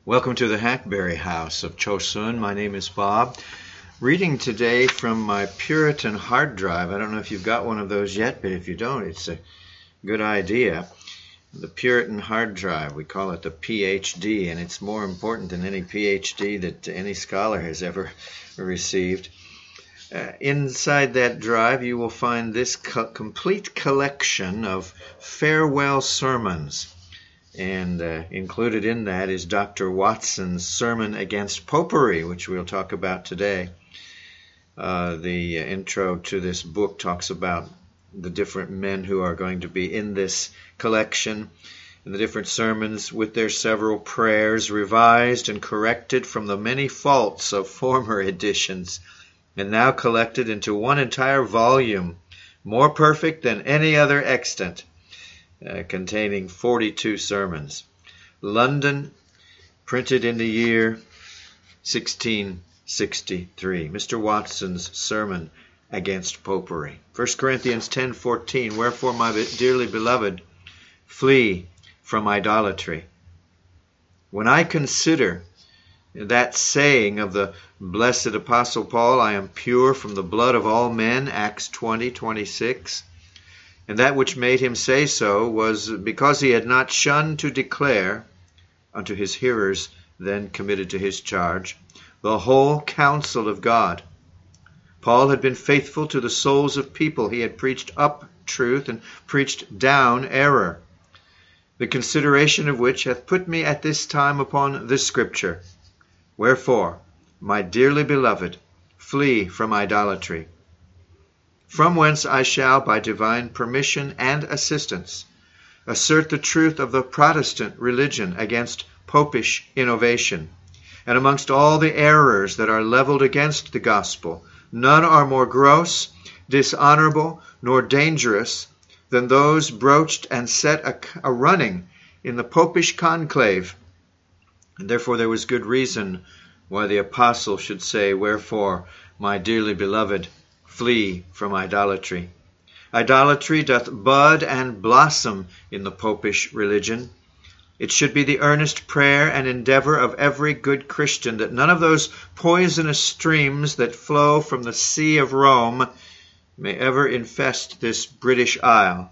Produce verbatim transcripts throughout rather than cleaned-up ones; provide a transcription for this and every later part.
Welcome to the Hackberry House of Chosun. My name is Bob. Reading today from my Puritan hard drive. I don't know if you've got one of those yet, but if you don't, it's a good idea. The Puritan hard drive, we call it the P H D, and it's more important than any P H D that any scholar has ever received. Uh, inside that drive, you will find this co- complete collection of farewell sermons. And uh, included in that is Doctor Watson's sermon against popery, which we'll talk about today. Uh, the intro to this book talks about the different men who are going to be in this collection, and the different sermons with their several prayers, revised and corrected from the many faults of former editions, and now collected into one entire volume, more perfect than any other extant. Uh, containing forty-two sermons. London, printed in the year sixteen sixty-three. Mister Watson's sermon against popery. First Corinthians ten fourteen. Wherefore, my dearly beloved, flee from idolatry. When I consider that saying of the blessed Apostle Paul, I am pure from the blood of all men, Acts twenty twenty-six, and that which made him say so was because he had not shunned to declare unto his hearers then committed to his charge the whole counsel of God. Paul had been faithful to the souls of people. He had preached up truth and preached down error, the consideration of which hath put me at this time upon this scripture. Wherefore, my dearly beloved, flee from idolatry. From whence I shall, by divine permission and assistance, assert the truth of the Protestant religion against popish innovation. And amongst all the errors that are leveled against the gospel, none are more gross, dishonorable, nor dangerous than those broached and set a, a running in the popish conclave. And therefore there was good reason why the apostle should say, Wherefore, my dearly beloved, flee from idolatry. Idolatry doth bud and blossom in the popish religion. It should be the earnest prayer and endeavor of every good Christian that none of those poisonous streams that flow from the sea of Rome may ever infest this British Isle.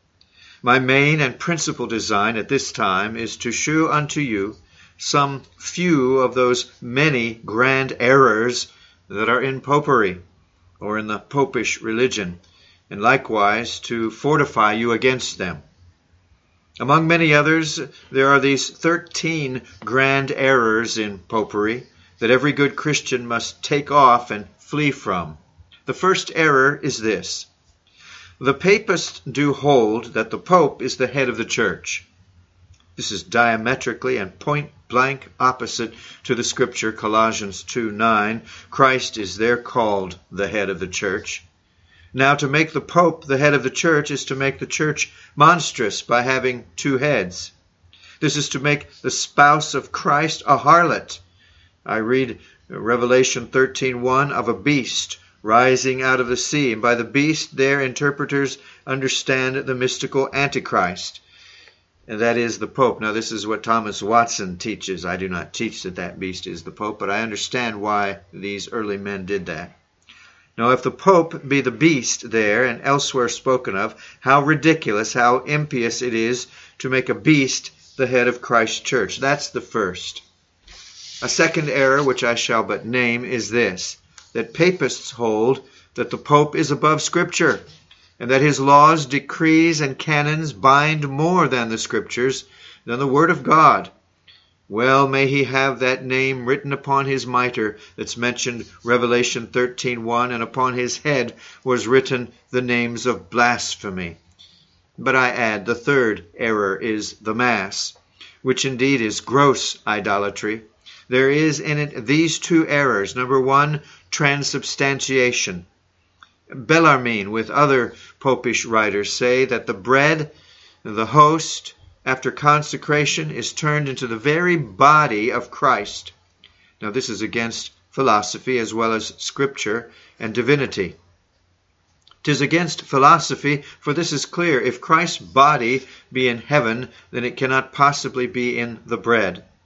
My main and principal design at this time is to shew unto you some few of those many grand errors that are in popery, or in the popish religion, and likewise to fortify you against them. Among many others, there are these thirteen grand errors in popery that every good Christian must take off and flee from. The first error is this. The papists do hold that the Pope is the head of the church. This is diametrically and point-blank opposite to the scripture, Colossians two nine. Christ is there called the head of the church. Now, to make the Pope the head of the church is to make the church monstrous by having two heads. This is to make the spouse of Christ a harlot. I read Revelation thirteen one of a beast rising out of the sea. And by the beast, there interpreters understand the mystical Antichrist. And that is the Pope. Now, this is what Thomas Watson teaches. I do not teach that that beast is the Pope, but I understand why these early men did that. Now, if the Pope be the beast there and elsewhere spoken of, how ridiculous, how impious it is to make a beast the head of Christ's church. That's the first. A second error, which I shall but name, is this, that papists hold that the Pope is above Scripture, and that his laws, decrees, and canons bind more than the Scriptures, than the Word of God. Well may he have that name written upon his mitre that's mentioned Revelation thirteen one, and upon his head was written the names of blasphemy. But I add, the third error is the Mass, which indeed is gross idolatry. There is in it these two errors. Number one, transubstantiation. Bellarmine, with other popish writers, say that the bread, the host, after consecration, is turned into the very body of Christ. Now, this is against philosophy as well as Scripture and divinity. 'Tis against philosophy, for this is clear. If Christ's body be in heaven, then it cannot possibly be in the bread.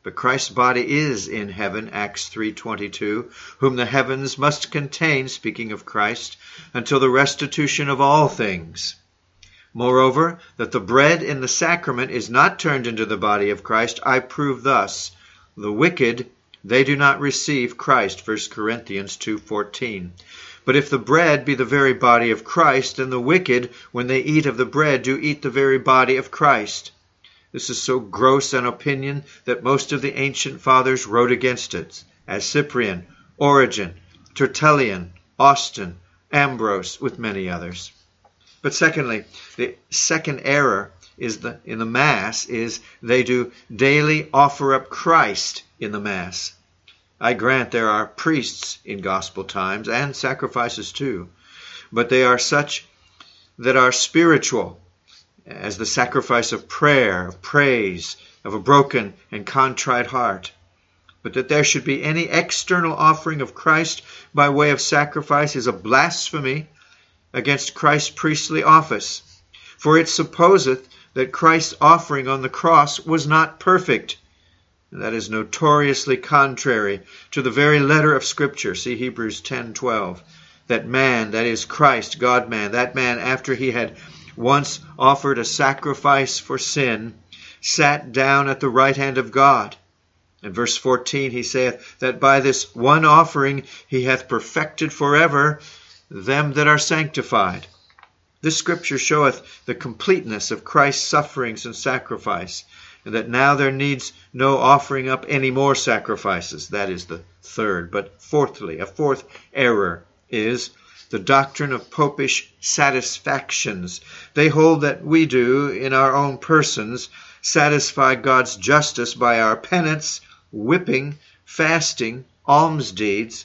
But Christ's body is in heaven, Acts three twenty-two, whom the heavens must contain, speaking of Christ, until the restitution of all things. Moreover, that the bread in the sacrament is not turned into the body of Christ, I prove thus. The wicked, they do not receive Christ, First Corinthians two fourteen. But if the bread be the very body of Christ, then the wicked, when they eat of the bread, do eat the very body of Christ. This is so gross an opinion that most of the ancient fathers wrote against it, as Cyprian, Origen, Tertullian, Austin, Ambrose, with many others. But secondly, the second error is the, in the Mass is they do daily offer up Christ in the Mass. I grant there are priests in gospel times, and sacrifices too, but they are such that are spiritual, as the sacrifice of prayer, of praise, of a broken and contrite heart. But that there should be any external offering of Christ by way of sacrifice is a blasphemy against Christ's priestly office. For it supposeth that Christ's offering on the cross was not perfect. That is notoriously contrary to the very letter of Scripture. See Hebrews ten twelve. That man, that is Christ, God-man, that man, after he had once offered a sacrifice for sin, sat down at the right hand of God. In verse fourteen he saith that by this one offering he hath perfected forever them that are sanctified. This Scripture showeth the completeness of Christ's sufferings and sacrifice, and that now there needs no offering up any more sacrifices. That is the third. But fourthly, a fourth error is the doctrine of popish satisfactions. They hold that we do, in our own persons, satisfy God's justice by our penance, whipping, fasting, alms deeds.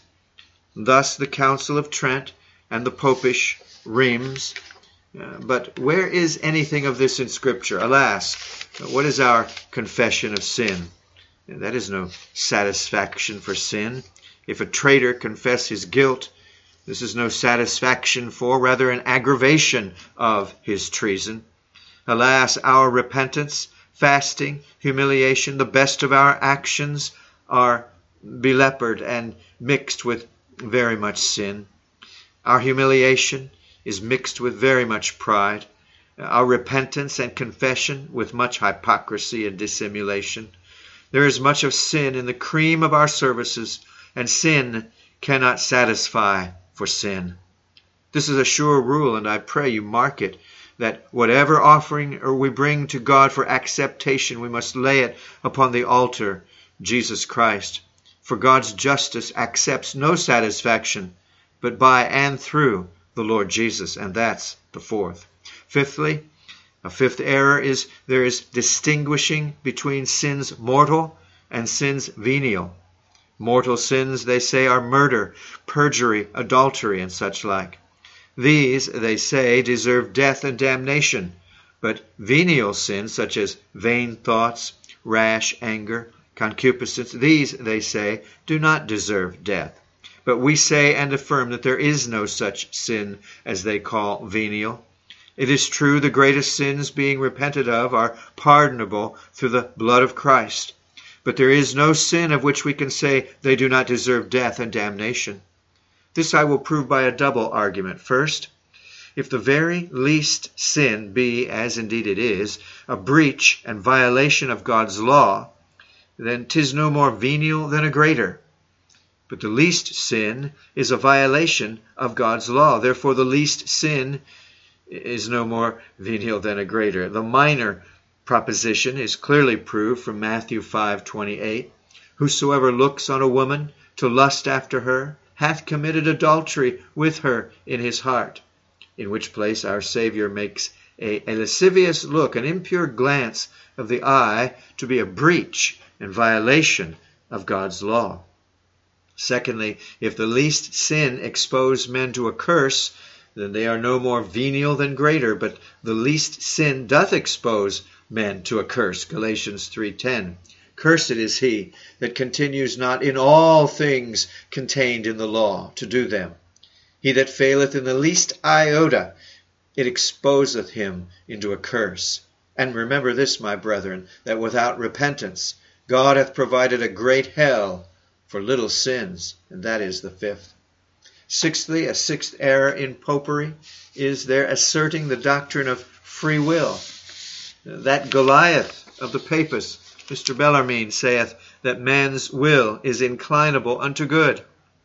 Thus the Council of Trent and the popish Reims. Uh, but where is anything of this in Scripture? Alas, what is our confession of sin? That is no satisfaction for sin. If a traitor confess his guilt, this is no satisfaction for, rather an aggravation of his treason. Alas, our repentance, fasting, humiliation, the best of our actions are belepered and mixed with very much sin. Our humiliation is mixed with very much pride. Our repentance and confession with much hypocrisy and dissimulation. There is much of sin in the cream of our services, and sin cannot satisfy for sin. This is a sure rule, and I pray you mark it, that whatever offering or we bring to God for acceptation, we must lay it upon the altar, Jesus Christ. For God's justice accepts no satisfaction but by and through the Lord Jesus, and that's the fourth. Fifthly, a fifth error is there is distinguishing between sins mortal and sins venial. Mortal sins, they say, are murder, perjury, adultery, and such like. These, they say, deserve death and damnation, but venial sins, such as vain thoughts, rash anger, concupiscence, these, they say, do not deserve death. But we say and affirm that there is no such sin as they call venial. It is true the greatest sins being repented of are pardonable through the blood of Christ. But there is no sin of which we can say they do not deserve death and damnation. This I will prove by a double argument. First, if the very least sin be, as indeed it is, a breach and violation of God's law, then 'tis no more venial than a greater. But the least sin is a violation of God's law. Therefore the least sin is no more venial than a greater. The minor proposition is clearly proved from Matthew five twenty-eight. Whosoever looks on a woman to lust after her hath committed adultery with her in his heart. In which place our Savior makes a, a lascivious look, an impure glance of the eye, to be a breach and violation of God's law. Secondly, if the least sin expose men to a curse, then they are no more venial than greater, but the least sin doth expose men to a curse. Galatians three ten. Cursed is he that continues not in all things contained in the law to do them. He that faileth in the least iota, it exposeth him into a curse. And remember this, my brethren, that without repentance God hath provided a great hell for little sins, and that is the fifth. Sixthly, a sixth error in popery is their asserting the doctrine of free will. That Goliath of the papists, Mister Bellarmine, saith that man's will is inclinable unto good,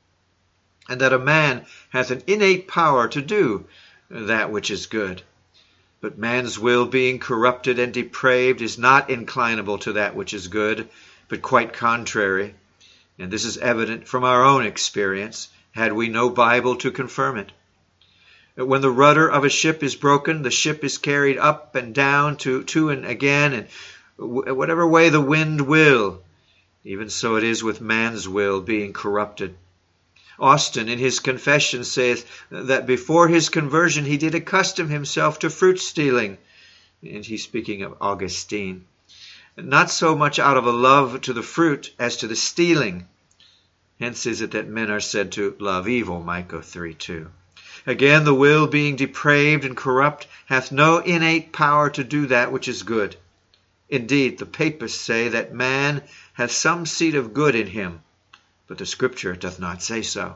and that a man hath an innate power to do that which is good. But man's will, being corrupted and depraved, is not inclinable to that which is good, but quite contrary. And this is evident from our own experience, had we no Bible to confirm it. When the rudder of a ship is broken, the ship is carried up and down to, to and again, and whatever way the wind will. Even so it is with man's will being corrupted. Austin in his Confession saith that before his conversion he did accustom himself to fruit stealing. And he's speaking of Augustine. Not so much out of a love to the fruit as to the stealing. Hence is it that men are said to love evil, Micah three two. Again, the will being depraved and corrupt hath no innate power to do that which is good. Indeed, the papists say that man hath some seed of good in him, but the Scripture doth not say so.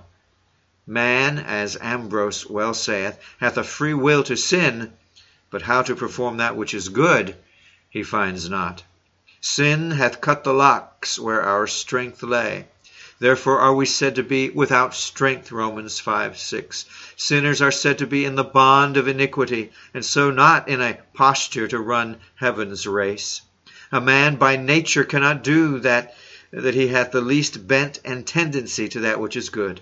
Man, as Ambrose well saith, hath a free will to sin, but how to perform that which is good he finds not. Sin hath cut the locks where our strength lay. Therefore are we said to be without strength, Romans five six. Sinners are said to be in the bond of iniquity, and so not in a posture to run heaven's race. A man by nature cannot do that that he hath the least bent and tendency to that which is good.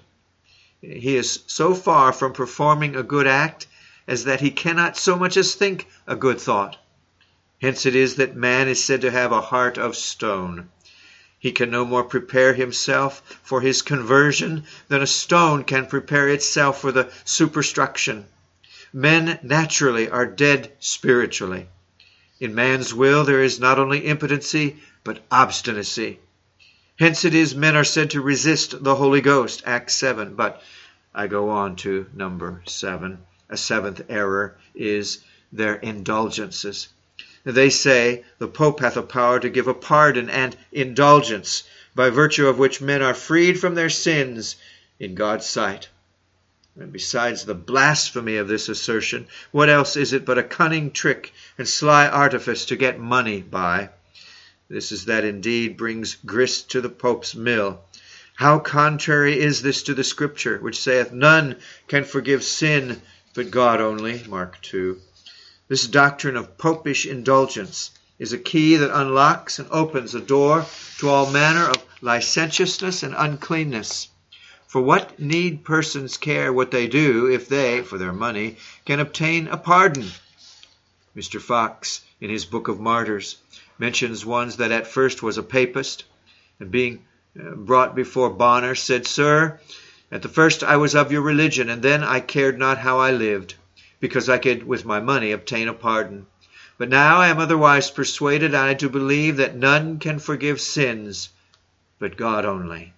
He is so far from performing a good act as that he cannot so much as think a good thought. Hence it is that man is said to have a heart of stone. He can no more prepare himself for his conversion than a stone can prepare itself for the superstruction. Men naturally are dead spiritually. In man's will there is not only impotency, but obstinacy. Hence it is men are said to resist the Holy Ghost, Acts seven. But I go on to number seven. A seventh error is their indulgences. They say the Pope hath a power to give a pardon and indulgence, by virtue of which men are freed from their sins in God's sight. And besides the blasphemy of this assertion, what else is it but a cunning trick and sly artifice to get money by? This is that indeed brings grist to the Pope's mill. How contrary is this to the Scripture, which saith, None can forgive sin but God only, Mark two. This doctrine of popish indulgence is a key that unlocks and opens a door to all manner of licentiousness and uncleanness. For what need persons care what they do if they, for their money, can obtain a pardon? Mister Fox, in his Book of Martyrs, mentions one that at first was a papist, and being brought before Bonner, said, Sir, at the first I was of your religion, and then I cared not how I lived, because I could with my money obtain a pardon. But now I am otherwise persuaded, and I do believe that none can forgive sins but God only.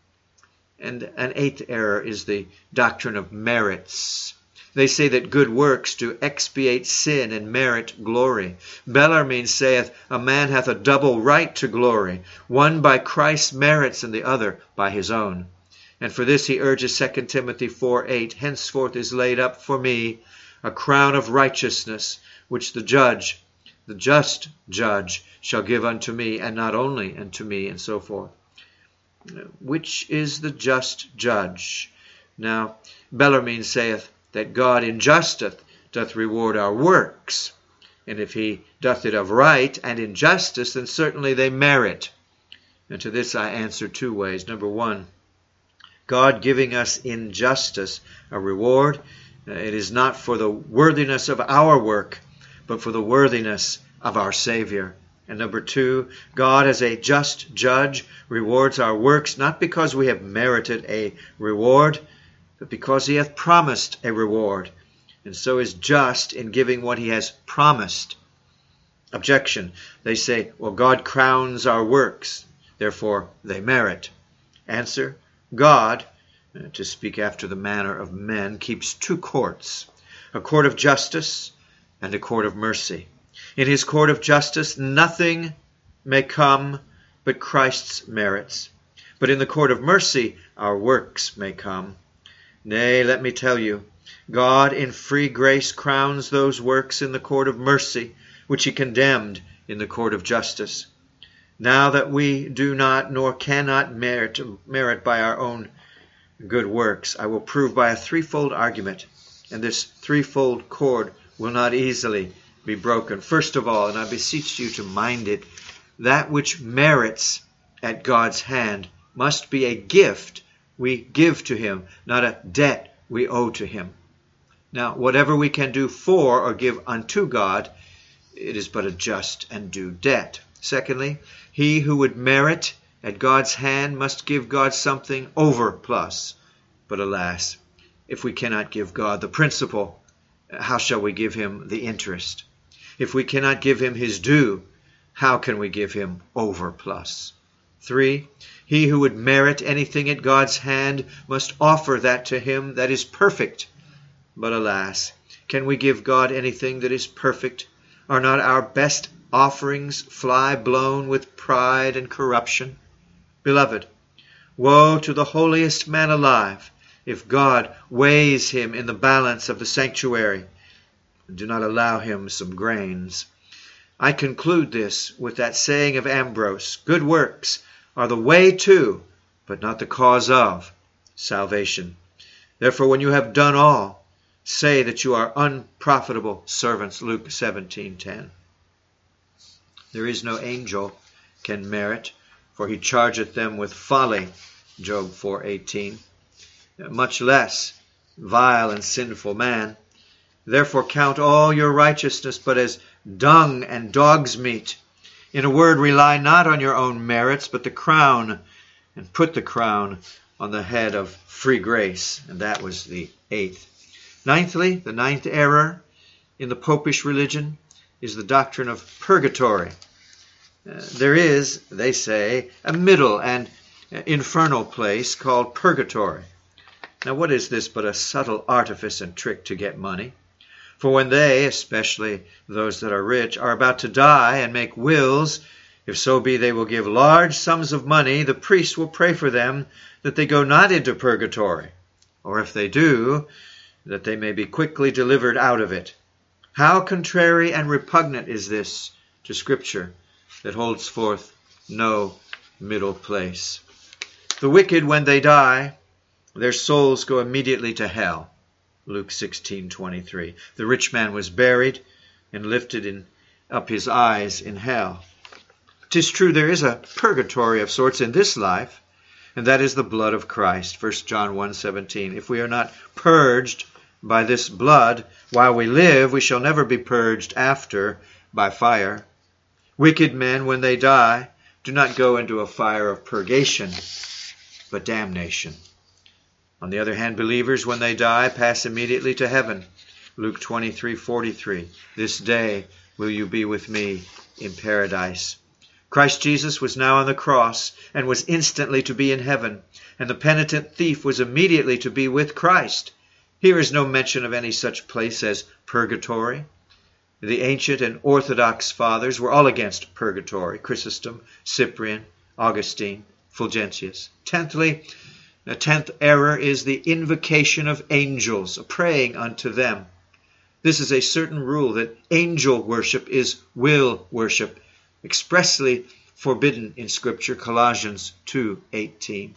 And an eighth error is the doctrine of merits. They say that good works do expiate sin and merit glory. Bellarmine saith, a man hath a double right to glory, one by Christ's merits and the other by his own. And for this he urges Second Timothy four eight, Henceforth is laid up for me a crown of righteousness, which the judge, the just judge, shall give unto me, and not only unto me, and so forth. Which is the just judge? Now, Bellarmine saith that God in justice doth reward our works, and if he doth it of right and in justice, then certainly they merit. And to this I answer two ways. Number one, God giving us in justice a reward, it is not for the worthiness of our work, but for the worthiness of our Savior. And number two, God as a just judge rewards our works not because we have merited a reward, but because he hath promised a reward, and so is just in giving what he has promised. Objection. They say, well, God crowns our works, therefore they merit. Answer. God, to speak after the manner of men, keeps two courts, a court of justice and a court of mercy. In his court of justice nothing may come but Christ's merits. But in the court of mercy our works may come. Nay, let me tell you, God in free grace crowns those works in the court of mercy, which he condemned in the court of justice. Now that we do not nor cannot merit, merit by our own good works, I will prove by a threefold argument, and this threefold cord will not easily be broken. First of all, and I beseech you to mind it, that which merits at God's hand must be a gift we give to him, not a debt we owe to him. Now, whatever we can do for or give unto God, it is but a just and due debt. Secondly, he who would merit at God's hand must give God something over plus. But alas, if we cannot give God the principal, how shall we give him the interest? If we cannot give him his due, how can we give him over plus? Three, he who would merit anything at God's hand must offer that to him that is perfect. But alas, can we give God anything that is perfect? Are not our best offerings fly blown with pride and corruption? Beloved, woe to the holiest man alive if God weighs him in the balance of the sanctuary. Do not allow him some grains. I conclude this with that saying of Ambrose, good works are the way to, but not the cause of, salvation. Therefore, when you have done all, say that you are unprofitable servants. Luke seventeen ten. There is no angel can merit, for he chargeth them with folly. Job four eighteen. Much less vile and sinful man. Therefore count all your righteousness but as dung and dog's meat. In a word, rely not on your own merits, but the crown, and put the crown on the head of free grace. And that was the eighth. Ninthly, the ninth error in the popish religion is the doctrine of purgatory. Uh, there is, they say, a middle and infernal place called purgatory. Now what is this but a subtle artifice and trick to get money? For when they, especially those that are rich, are about to die and make wills, if so be they will give large sums of money, the priest will pray for them that they go not into purgatory, or if they do, that they may be quickly delivered out of it. How contrary and repugnant is this to Scripture that holds forth no middle place. The wicked, when they die, their souls go immediately to hell. Luke sixteen twenty-three. The rich man was buried and lifted in, up his eyes in hell. 'Tis true there is a purgatory of sorts in this life, and that is the blood of Christ. First John one seventeen. If we are not purged by this blood while we live, we shall never be purged after by fire. Wicked men, when they die, do not go into a fire of purgation, but damnation. On the other hand, believers, when they die, pass immediately to heaven. Luke twenty-three forty-three. This day will you be with me in paradise. Christ Jesus was now on the cross and was instantly to be in heaven, and the penitent thief was immediately to be with Christ. Here is no mention of any such place as purgatory. The ancient and orthodox fathers were all against purgatory. Chrysostom, Cyprian, Augustine, Fulgentius. Tenthly, the tenth error is the invocation of angels, praying unto them. This is a certain rule that angel worship is will worship, expressly forbidden in Scripture, Colossians two eighteen.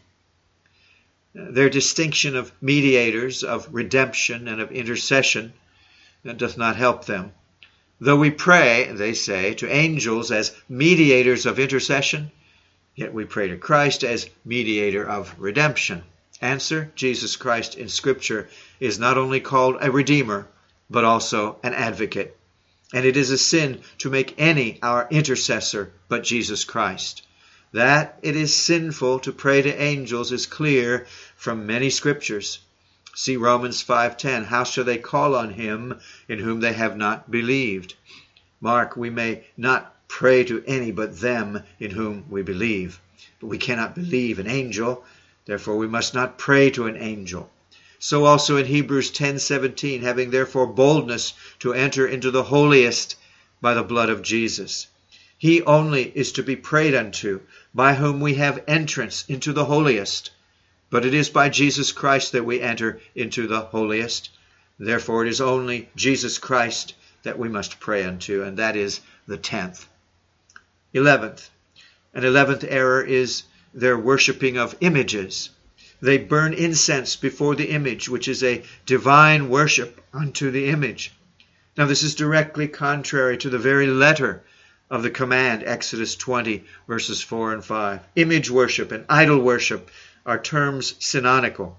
Their distinction of mediators, of redemption, and of intercession doth not help them. Though we pray, they say, to angels as mediators of intercession, yet we pray to Christ as mediator of redemption. Answer, Jesus Christ in Scripture is not only called a redeemer, but also an advocate. And it is a sin to make any our intercessor but Jesus Christ. That it is sinful to pray to angels is clear from many Scriptures. See Romans five ten. How shall they call on him in whom they have not believed? Mark, we may not pray to any but them in whom we believe. But we cannot believe an angel, therefore we must not pray to an angel. So also in Hebrews ten seventeen, having therefore boldness to enter into the holiest by the blood of Jesus. He only is to be prayed unto, by whom we have entrance into the holiest. But it is by Jesus Christ that we enter into the holiest. Therefore it is only Jesus Christ that we must pray unto, and that is the tenth. Eleventh. An eleventh error is their worshipping of images. They burn incense before the image, which is a divine worship unto the image. Now this is directly contrary to the very letter of the command, Exodus twenty, verses four and five. Image worship and idol worship are terms synonymical.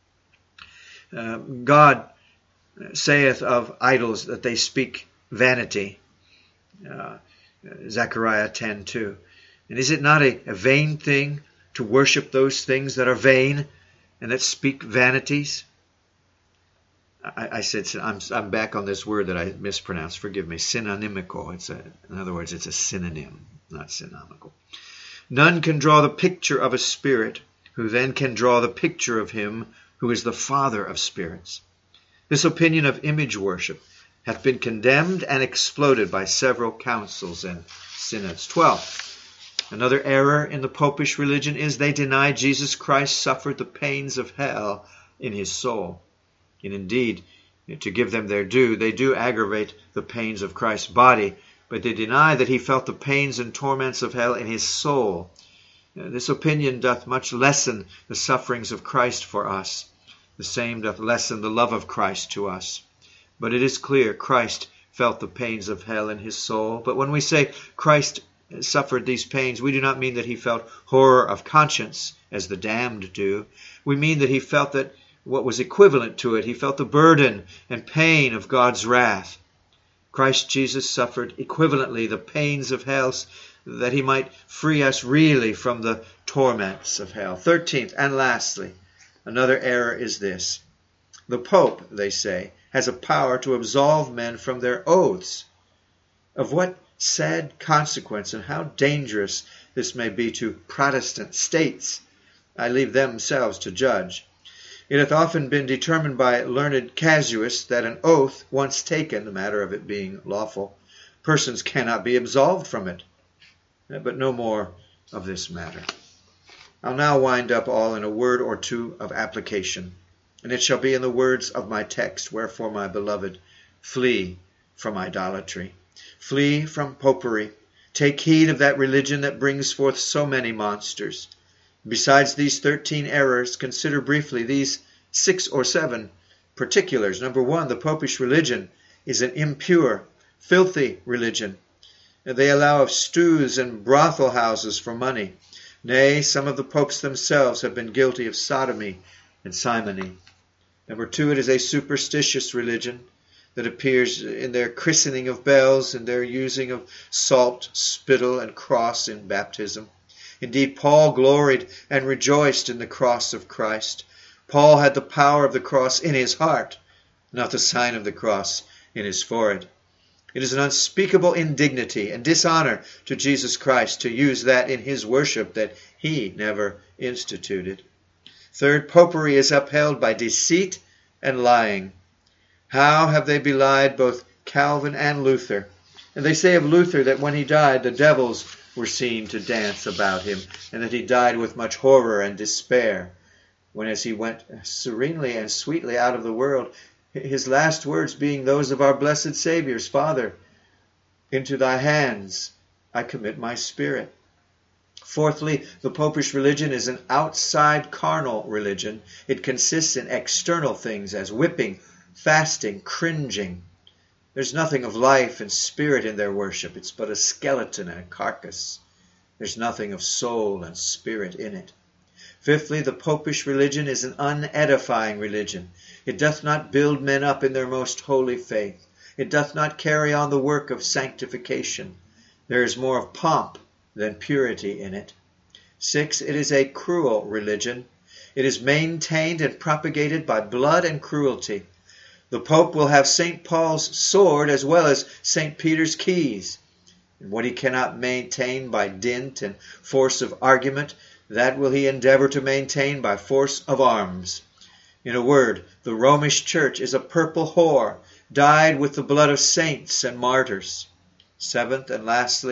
Uh, God saith of idols that they speak vanity. Uh, Zechariah ten two. And is it not a, a vain thing to worship those things that are vain and that speak vanities? I, I said, I'm, I'm back on this word that I mispronounced. Forgive me. Synonymical. It's a, in other words, it's a synonym, not synonymical. None can draw the picture of a spirit, who then can draw the picture of him who is the Father of spirits. This opinion of image worship hath been condemned and exploded by several councils and synods. twelve. Another error in the popish religion is they deny Jesus Christ suffered the pains of hell in his soul. And indeed, to give them their due, they do aggravate the pains of Christ's body, but they deny that he felt the pains and torments of hell in his soul. This opinion doth much lessen the sufferings of Christ for us. The same doth lessen the love of Christ to us. But it is clear Christ felt the pains of hell in his soul. But when we say Christ suffered these pains, we do not mean that he felt horror of conscience, as the damned do. We mean that he felt that what was equivalent to it. He felt the burden and pain of God's wrath. Christ Jesus suffered equivalently the pains of hell, that he might free us really from the torments of hell. Thirteenth, and lastly, another error is this. The Pope, they say, has a power to absolve men from their oaths. Of what sad consequence and how dangerous this may be to Protestant states, I leave themselves to judge. It hath often been determined by learned casuists that an oath once taken, the matter of it being lawful, persons cannot be absolved from it. But no more of this matter. I'll now wind up all in a word or two of application, and it shall be in the words of my text, wherefore, my beloved, flee from idolatry. Flee from popery. Take heed of that religion that brings forth so many monsters. Besides these thirteen errors, consider briefly these six or seven particulars. Number one, the popish religion is an impure, filthy religion. They allow of stews and brothel houses for money. Nay, some of the popes themselves have been guilty of sodomy and simony. Number two, it is a superstitious religion that appears in their christening of bells and their using of salt, spittle, and cross in baptism. Indeed, Paul gloried and rejoiced in the cross of Christ. Paul had the power of the cross in his heart, not the sign of the cross in his forehead. It is an unspeakable indignity and dishonor to Jesus Christ to use that in his worship that he never instituted. Third, popery is upheld by deceit and lying. How have they belied both Calvin and Luther? And they say of Luther that when he died, the devils were seen to dance about him, and that he died with much horror and despair, when as he went serenely and sweetly out of the world, his last words being those of our blessed Savior's, Father, into thy hands I commit my spirit. Fourthly, the popish religion is an outside carnal religion. It consists in external things as whipping, fasting, cringing. There's nothing of life and spirit in their worship. It's but a skeleton and a carcass. There's nothing of soul and spirit in it. Fifthly, the popish religion is an unedifying religion. It doth not build men up in their most holy faith. It doth not carry on the work of sanctification. There is more of pomp than purity in it. Six, it is a cruel religion. It is maintained and propagated by blood and cruelty. The Pope will have Saint Paul's sword as well as Saint Peter's keys. And what he cannot maintain by dint and force of argument, that will he endeavor to maintain by force of arms. In a word, the Romish Church is a purple whore, dyed with the blood of saints and martyrs. Seventh and lastly,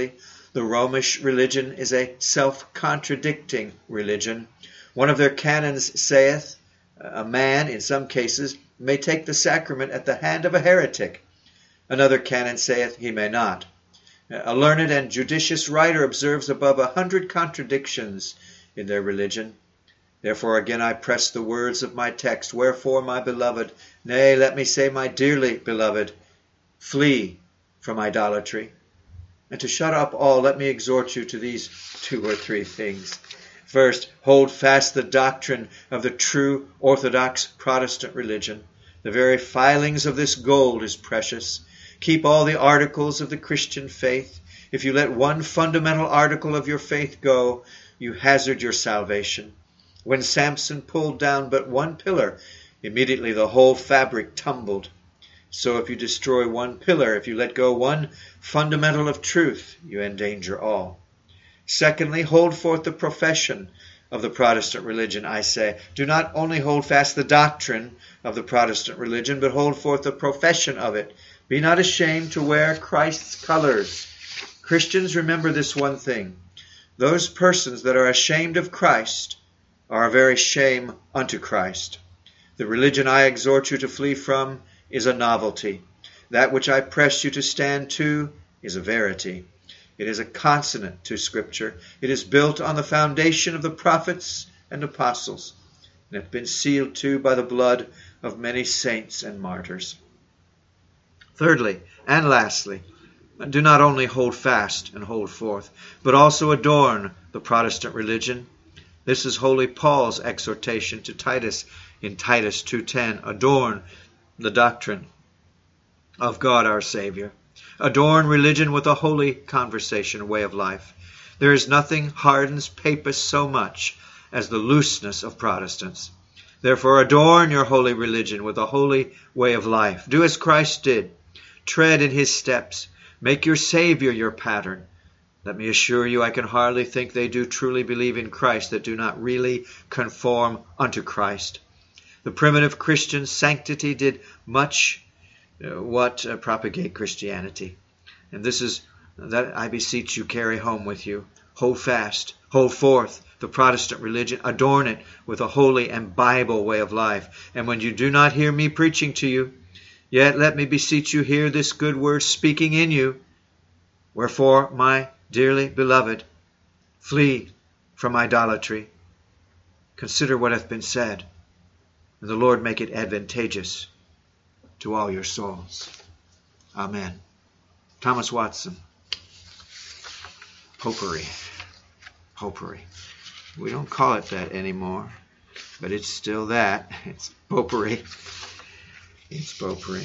The Romish religion is a self-contradicting religion. One of their canons saith, a man, in some cases, may take the sacrament at the hand of a heretic. Another canon saith he may not. A learned and judicious writer observes above a hundred contradictions in their religion. Therefore again I press the words of my text. Wherefore, my beloved, nay, let me say my dearly beloved, flee from idolatry. And to shut up all, let me exhort you to these two or three things. First, hold fast the doctrine of the true Orthodox Protestant religion. The very filings of this gold is precious. Keep all the articles of the Christian faith. If you let one fundamental article of your faith go, you hazard your salvation. When Samson pulled down but one pillar, immediately the whole fabric tumbled. So if you destroy one pillar, if you let go one fundamental of truth, you endanger all. Secondly, hold forth the profession of the Protestant religion, I say. Do not only hold fast the doctrine of the Protestant religion, but hold forth the profession of it. Be not ashamed to wear Christ's colors. Christians, remember this one thing. Those persons that are ashamed of Christ are a very shame unto Christ. The religion I exhort you to flee from is a novelty. That which I press you to stand to is a verity. It is a consonant to Scripture. It is built on the foundation of the prophets and apostles, and hath been sealed too by the blood of many saints and martyrs. Thirdly, and lastly, do not only hold fast and hold forth, but also adorn the Protestant religion. This is holy Paul's exhortation to Titus in Titus two ten. Adorn the doctrine of God our Savior. Adorn religion with a holy conversation, way of life. There is nothing hardens papists so much as the looseness of Protestants. Therefore adorn your holy religion with a holy way of life. Do as Christ did. Tread in his steps. Make your Savior your pattern. Let me assure you, I can hardly think they do truly believe in Christ that do not really conform unto Christ. The primitive Christian sanctity did much uh, what uh, propagate Christianity. And this is that I beseech you carry home with you. Hold fast, hold forth the Protestant religion, adorn it with a holy and Bible way of life. And when you do not hear me preaching to you, yet let me beseech you hear this good word speaking in you. Wherefore, my dearly beloved, flee from idolatry. Consider what hath been said, and the Lord make it advantageous to all your souls. Amen. Thomas Watson. Popery. Popery. We don't call it that anymore, but it's still that. It's popery. It's popery.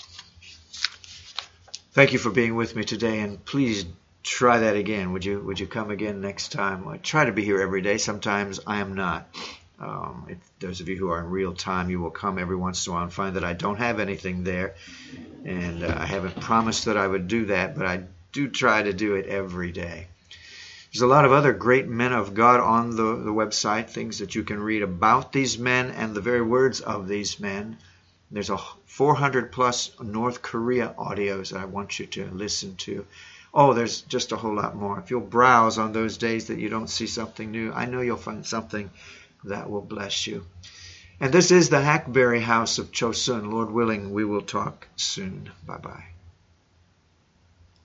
Thank you for being with me today, and please try that again. Would you Would you come again next time? I try to be here every day. Sometimes I am not. Um, if those of you who are in real time, you will come every once in a while and find that I don't have anything there, and uh, I haven't promised that I would do that, but I do try to do it every day. There's a lot of other great men of God on the, the website, things that you can read about these men and the very words of these men. There's a four hundred plus North Korea audios that I want you to listen to. Oh, there's just a whole lot more. If you'll browse on those days that you don't see something new, I know you'll find something that will bless you. And this is the Hackberry House of Chosun. Lord willing, we will talk soon. Bye-bye.